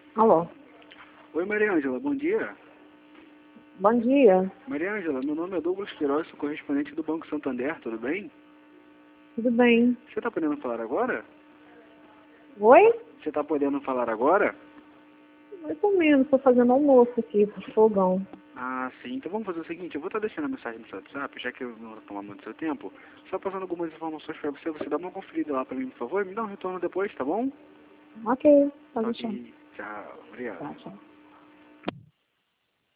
Alô? Oi, Mariângela, bom dia. Bom dia. Mariângela, meu nome é Douglas Queiroz, sou correspondente do Banco Santander, tudo bem? Tudo bem? Você está podendo falar agora? Oi? Você está podendo falar agora? Mais ou menos, estou fazendo almoço aqui pro fogão. Ah, sim. Então vamos fazer o seguinte, eu vou estar deixando a mensagem no seu WhatsApp, já que eu não vou tomar muito seu tempo, só passando algumas informações para você, você dá uma conferida lá para mim, por favor, e me dá um retorno depois, tá bom? Ok, pode deixar. Ok, tchau, obrigado. Tá, tchau.